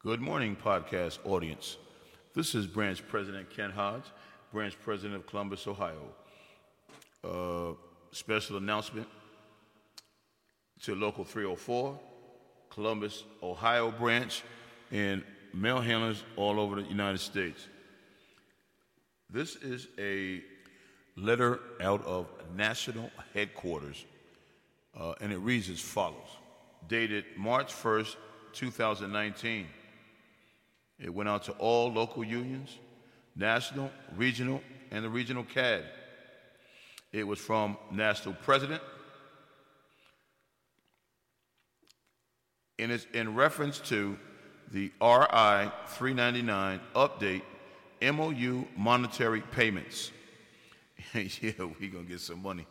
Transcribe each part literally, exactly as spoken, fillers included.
Good morning, podcast audience. This is Branch President Ken Hodge, Branch President of Columbus, Ohio. Uh, special announcement to Local three oh four, Columbus, Ohio branch, and mail handlers all over the United States. This is a letter out of national headquarters, uh, and it reads as follows. Dated March first, two thousand nineteen. It went out to all local unions, national, regional, and the regional C A D. It was from National President, and it's in reference to the R I three ninety-nine update M O U monetary payments. Yeah, we're going to get some money.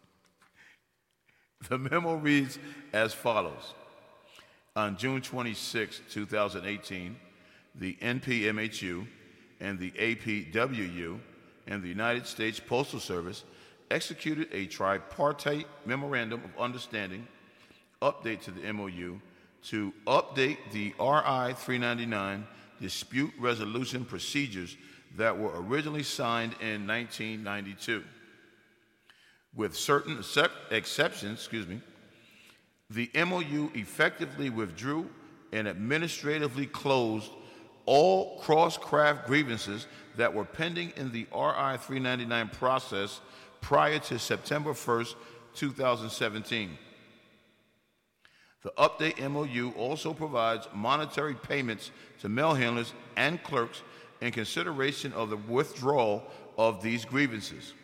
The memo reads as follows. On June twenty-sixth, two thousand eighteen, the N P M H U and the A P W U and the United States Postal Service executed a tripartite memorandum of understanding update to the M O U to update the R I three ninety-nine dispute resolution procedures that were originally signed in nineteen ninety-two. With certain excep- exceptions, excuse me, the M O U effectively withdrew and administratively closed all cross-craft grievances that were pending in the R I three ninety-nine process prior to September first, two thousand seventeen. The update M O U also provides monetary payments to mail handlers and clerks in consideration of the withdrawal of these grievances.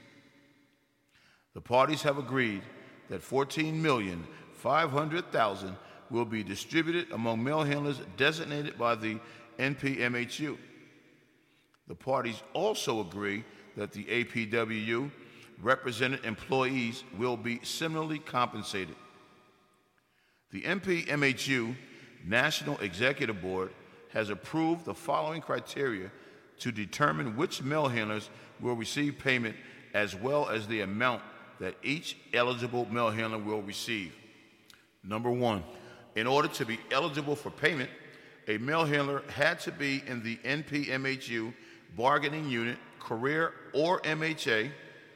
The parties have agreed that fourteen million five hundred thousand dollars will be distributed among mail handlers designated by the N P M H U. The parties also agree that the A P W U represented employees will be similarly compensated. The N P M H U National Executive Board has approved the following criteria to determine which mail handlers will receive payment as well as the amount that each eligible mail handler will receive. Number one, in order to be eligible for payment, a mail handler had to be in the N P M H U bargaining unit, career, or M H A,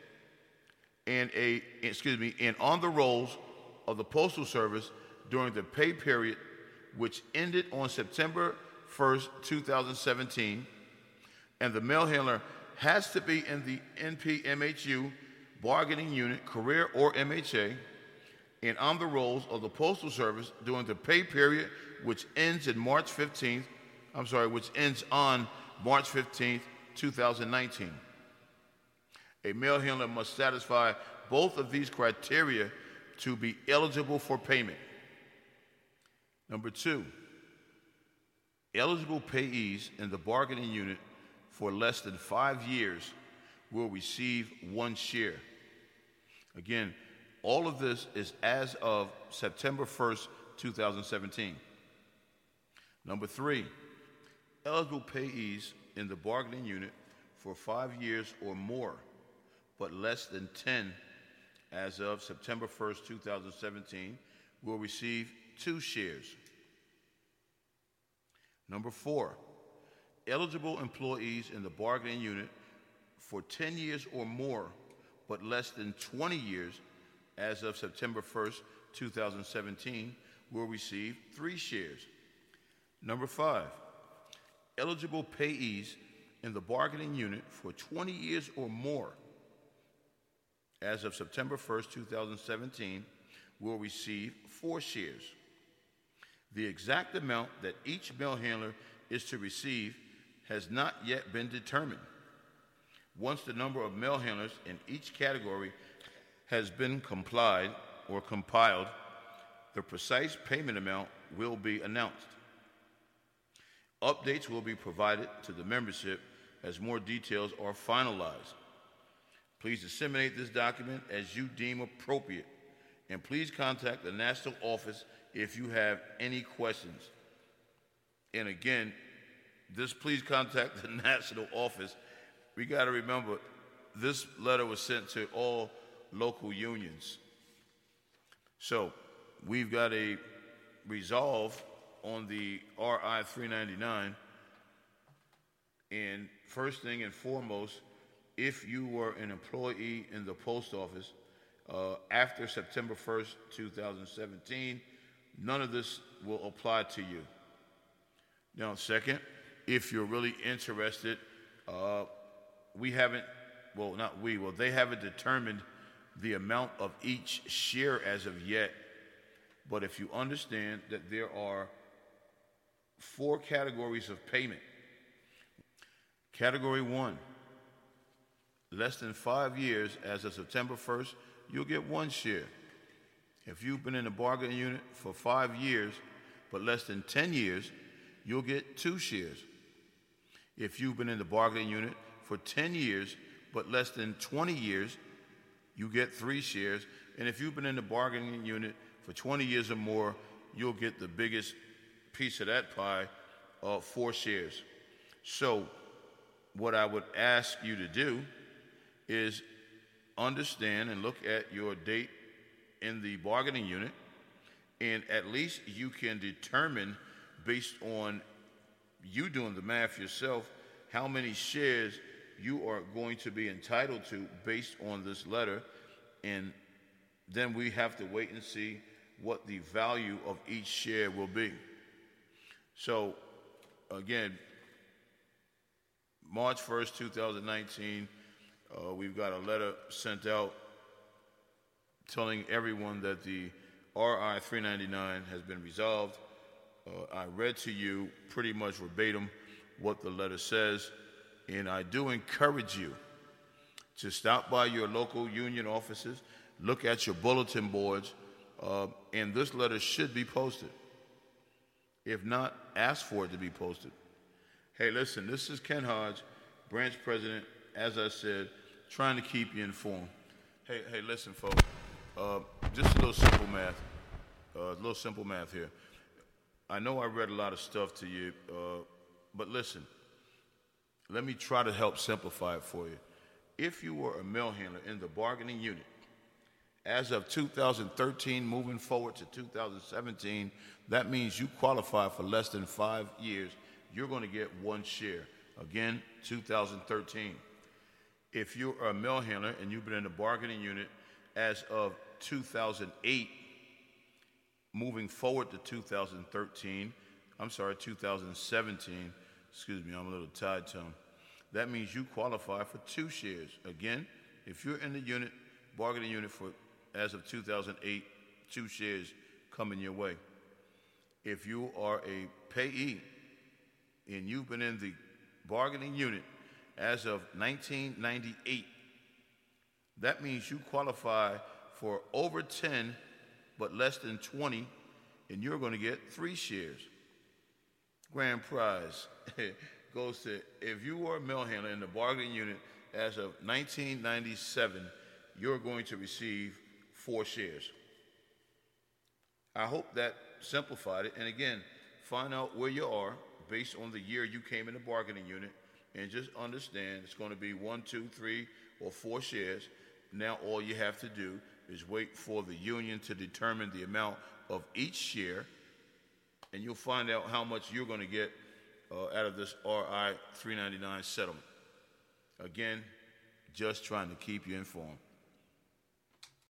and a excuse me, and on the rolls of the Postal Service during the pay period, which ended on September first, two thousand seventeen, and the mail handler has to be in the N P M H U bargaining unit, career, or M H A, and on the rolls of the Postal Service during the pay period, which ends in March fifteenth, I'm sorry, which ends on March fifteenth, two thousand nineteen. A mail handler must satisfy both of these criteria to be eligible for payment. Number two, eligible payees in the bargaining unit for less than five years will receive one share. Again, all of this is as of September first, two thousand seventeen. Number three, eligible payees in the bargaining unit for five years or more, but less than ten as of September first, two thousand seventeen, will receive two shares. Number four, eligible employees in the bargaining unit for ten years or more, but less than twenty years as of September first, two thousand seventeen, will receive three shares. Number five, eligible payees in the bargaining unit for twenty years or more as of September first, two thousand seventeen, will receive four shares. The exact amount that each mail handler is to receive has not yet been determined. Once the number of mail handlers in each category has been complied or compiled, the precise payment amount will be announced. Updates will be provided to the membership as more details are finalized. Please disseminate this document as you deem appropriate, and please contact the national office if you have any questions. And again, this please contact the national office. We got to remember, this letter was sent to all local unions. So we've got a resolve on the R I three ninety-nine. And first thing and foremost, if you were an employee in the post office uh, after September first, two thousand seventeen, none of this will apply to you. Now, second, if you're really interested, uh, we haven't, well, not we, well, they haven't determined the amount of each share as of yet. But if you understand that there are four categories of payment. Category one, less than five years as of September first, you'll get one share. If you've been in the bargaining unit for five years, but less than ten years, you'll get two shares. If you've been in the bargaining unit for ten years, but less than twenty years, you get three shares. And if you've been in the bargaining unit for twenty years or more, you'll get the biggest piece of that pie, uh, four shares. So what I would ask you to do is understand and look at your date in the bargaining unit, and at least you can determine, based on you doing the math yourself, how many shares you are going to be entitled to based on this letter. And then we have to wait and see what the value of each share will be. So, again, March first, two thousand nineteen, uh, we've got a letter sent out telling everyone that the R I three ninety-nine has been resolved. Uh, I read to you pretty much verbatim what the letter says, and I do encourage you to stop by your local union offices, look at your bulletin boards, uh, and this letter should be posted. If not, ask for it to be posted. Hey, listen, this is Ken Hodge, branch president, as I said, trying to keep you informed. Hey, hey, listen, folks, uh, just a little simple math, uh, a little simple math here. I know I read a lot of stuff to you, uh, but listen, let me try to help simplify it for you. If you were a mail handler in the bargaining unit, as of two thousand thirteen, moving forward to two thousand seventeen, that means you qualify for less than five years. You're going to get one share. Again, two thousand thirteen. If you're a mail handler and you've been in the bargaining unit as of two thousand eight, moving forward to two thousand thirteen, I'm sorry, two thousand seventeen, excuse me, I'm a little tied tongue. That means you qualify for two shares. Again, if you're in the unit, bargaining unit for as of two thousand eight, two shares coming your way. If you are a payee and you've been in the bargaining unit as of nineteen ninety-eight, that means you qualify for over ten but less than twenty, and you're going to get three shares. Grand prize goes to, if you were a mail handler in the bargaining unit as of nineteen ninety-seven, you're going to receive four shares. I hope that simplified it. And again, find out where you are based on the year you came in the bargaining unit, and just understand it's going to be one, two, three, or four shares. Now all you have to do is wait for the union to determine the amount of each share, and you'll find out how much you're going to get uh, out of this R I three ninety-nine settlement. Again, just trying to keep you informed.